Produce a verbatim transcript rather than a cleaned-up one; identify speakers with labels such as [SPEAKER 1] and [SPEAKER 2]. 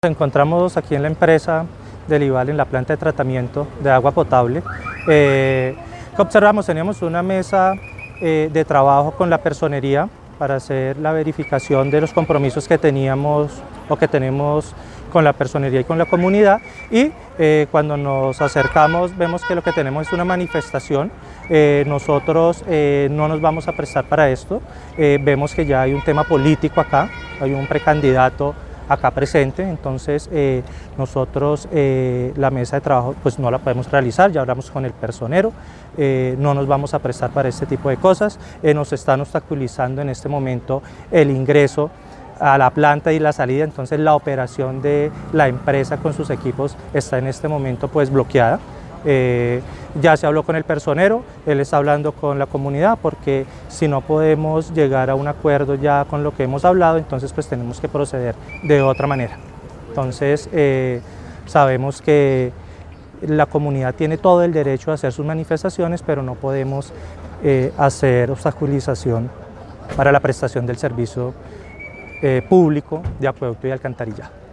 [SPEAKER 1] Nos encontramos aquí en la empresa del IVAL, en la planta de tratamiento de agua potable. Eh, ¿Qué observamos? Teníamos una mesa eh, de trabajo con la personería para hacer la verificación de los compromisos que teníamos o que tenemos con la personería y con la comunidad, y eh, cuando nos acercamos vemos que lo que tenemos es una manifestación. Eh, nosotros eh, no nos vamos a prestar para esto. Eh, vemos que ya hay un tema político acá, hay un precandidato acá presente, entonces eh, nosotros eh, la mesa de trabajo pues no la podemos realizar, ya hablamos con el personero, eh, no nos vamos a prestar para este tipo de cosas, eh, nos están obstaculizando en este momento el ingreso a la planta y la salida, entonces la operación de la empresa con sus equipos está en este momento pues bloqueada. Eh, ya se habló con el personero, él está hablando con la comunidad, porque si no podemos llegar a un acuerdo ya con lo que hemos hablado, entonces pues tenemos que proceder de otra manera. Entonces eh, sabemos que la comunidad tiene todo el derecho a hacer sus manifestaciones, pero no podemos eh, hacer obstaculización para la prestación del servicio eh, público de acueducto y alcantarillado.